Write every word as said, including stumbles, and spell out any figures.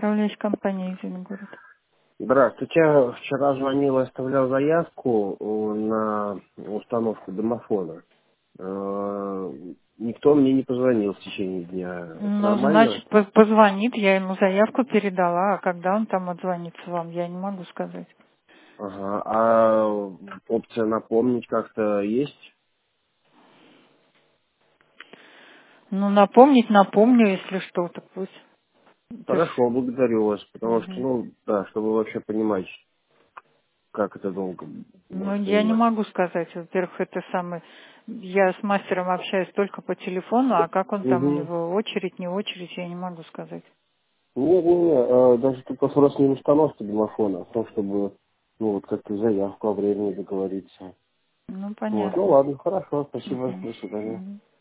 Управляющая компания «Зеленогород». Здравствуйте. Вчера звонил и оставлял заявку э, на установку домофона. Э, Никто мне не позвонил в течение дня. Это Ну, нормально? значит, по- позвонит, я ему заявку передала, а когда он там отзвонится вам, я не могу сказать. Ага. А опция напомнить как-то есть? Ну, напомнить, напомню, если что, так пусть. Это ж... Хорошо, благодарю вас, потому что, Мгм. ну, да, чтобы вообще понимать, как это долго Ну, может я не заниматься. могу сказать. Во-первых, это самый... Я с мастером общаюсь только по телефону, а как он там, у Угу. него очередь, не очередь, я не могу сказать. Нет, нет, нет, даже тут вопрос не в установке домофона, а в том, чтобы, ну, вот как-то заявку о времени договориться. Ну, Вот, ну понятно. ладно, хорошо, спасибо, Мгм. до свидания. Мгм.